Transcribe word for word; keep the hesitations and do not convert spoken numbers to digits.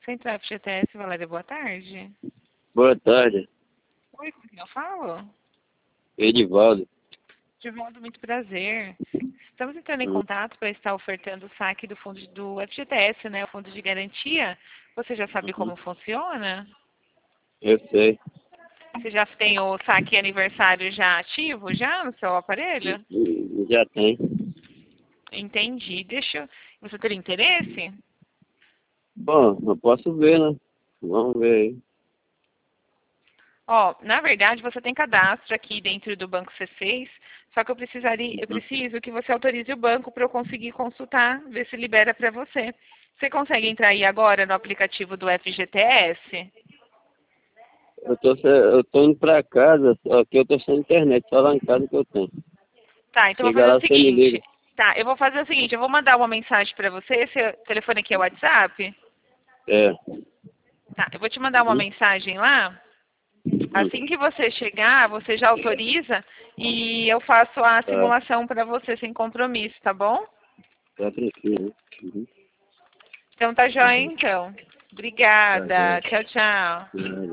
Central F G T S, Valéria, boa tarde. Boa tarde, Oi, com quem eu falo? Edivaldo. Divaldo, muito prazer. Estamos entrando em Hum. contato para estar ofertando o saque do fundo do F G T S, né? O fundo de garantia. Você já sabe Uhum. como funciona? Eu sei. Você já tem o saque aniversário já ativo, já no seu aparelho? Hum, Já tem. Entendi. Deixa eu... Você teria interesse? Bom, eu posso ver, né? Vamos ver aí. Ó, na verdade, você tem cadastro aqui dentro do Banco C seis, só que eu precisaria, eu Uhum. preciso que você autorize o banco para eu conseguir consultar, ver se libera para você. Você consegue entrar aí agora no aplicativo do F G T S? Eu tô, se- eu tô indo pra casa, só que eu tô sem internet, só lá em casa que eu tenho. Tá, então eu vou Chega fazer lá, o você me liga. seguinte. Tá, eu vou fazer o seguinte, eu vou mandar uma mensagem para você, esse telefone aqui é o WhatsApp? É. Tá, eu vou te mandar uma Uhum. mensagem lá. Hum. Assim que você chegar, você já autoriza e eu faço a Tá, simulação para você sem compromisso, tá bom? tá tranquilo. Uhum. Então tá joia Uhum. então. Tá, já. Obrigada. Tchau, tchau. Já.